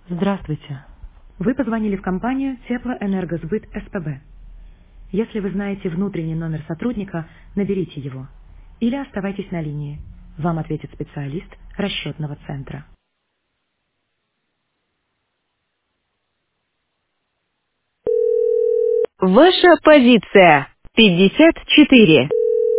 Здравствуйте. Вы позвонили в компанию Теплоэнергосбыт СПБ. Если вы знаете внутренний номер сотрудника, наберите его. Или оставайтесь на линии. Вам ответит специалист расчетного центра. Ваша позиция 54.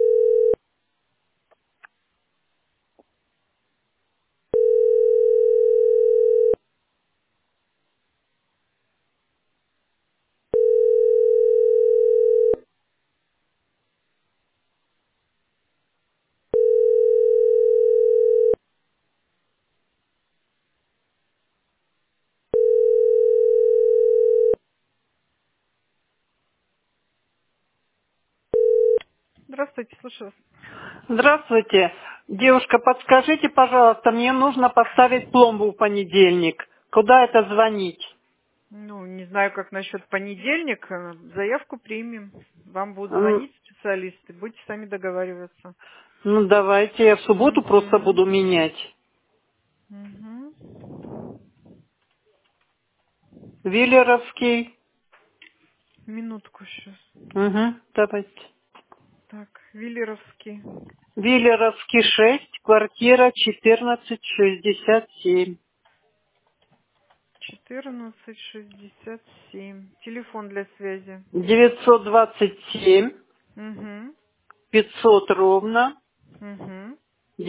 Здравствуйте, слушаю вас. Здравствуйте. Девушка, подскажите, пожалуйста, мне нужно поставить пломбу в понедельник. Куда это звонить? Ну, не знаю, как насчет понедельник. Заявку примем. Вам будут М, звонить специалисты. Будете сами договариваться. Ну, давайте, я в субботу просто Угу. буду менять. Угу. Виллеровский. Минутку сейчас. Угу, давайте. Так, Виллеровский. Виллеровский 6, квартира 1467. 1467. Телефон для связи. 927 Угу. 500 ровно Угу.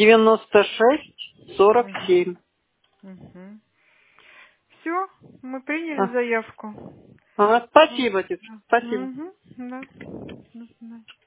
96 Угу. 47. Угу. Все, мы приняли А, заявку. Спасибо, девушка, спасибо. Угу. Да. До свидания.